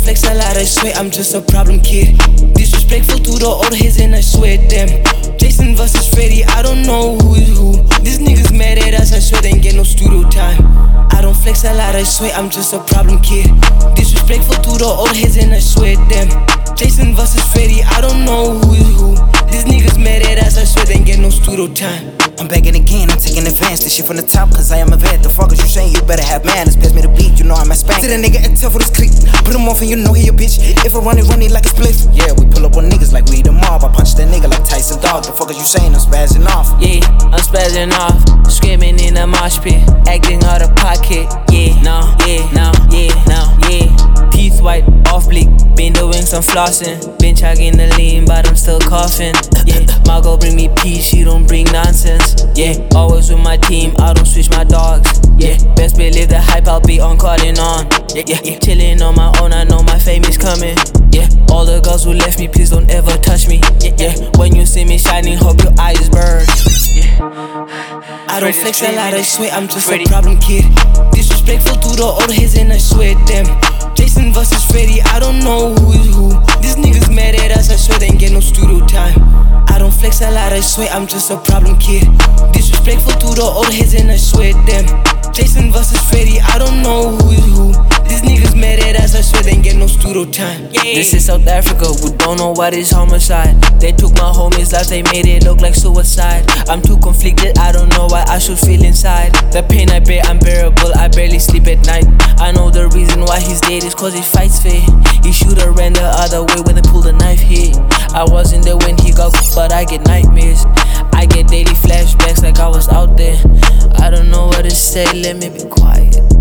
flex a lot, I swear I'm just a problem kid. Disrespectful to the old heads and I swear them. Jason versus Freddy, I don't know who is who. These niggas mad at us, I swear they ain't get no studio time. I don't flex a lot, I swear I'm just a problem kid. Disrespectful to the old heads and I swear them. Jason versus Freddy, I don't know who is who. These niggas mad at us, I swear they ain't get no studio time. I'm back in again, I'm taking advance. This shit from the top, cause I am a vet. The fuck is you saying? You better have manners. Pass me the beat, you know I'm a spank. See that nigga act tough for this clique. Put him off and you know he a bitch. If I run it like a split. Yeah, we pull up on niggas like we the mob. I punch that nigga like Tyson Dog. The fuck is you saying? I'm spazzing off. Yeah, I'm spazzing off. Screaming in the mosh pit. Acting out of pocket. Yeah, no, yeah, no, yeah, no, yeah. Teeth white, off bleak. Been doing some flossing. Been chugging the lean, but I'm still coughing. Yeah, Margo bring me peace, she don't bring nonsense. Yeah, always with my team, I don't switch my dogs. Yeah, best believe the hype, I'll be on calling on. Yeah, chilling on my own, I know my fame is coming. Yeah, all the girls who left me, please don't ever touch me. Yeah, when you see me shining, hope your eyes burn. I don't flex a lot, I swear I'm just a problem kid. Disrespectful to the old heads and I swear them. Jason versus Freddy, I don't know who is who. These niggas mad at us, I swear they ain't get no studio time. I don't flex a lot, I swear I'm just a problem kid. Disrespectful to the old heads and I swear them. Jason versus Freddy, I don't know who is who. These niggas mad at us, I swear they ain't get no studio time. This is South Africa, we don't know what is homicide. They took my homies' lives, they made it look like suicide. I'm too conflicted, I don't know why I should feel inside. The pain I bear unbearable, I barely sleep at night. I know the reason why he's dead is cause he fights fair. He should've ran the other way when they pulled the knife here. I wasn't there when he got but I get nightmares. I get daily flashbacks like I was out there. I don't know what to say, let me be quiet.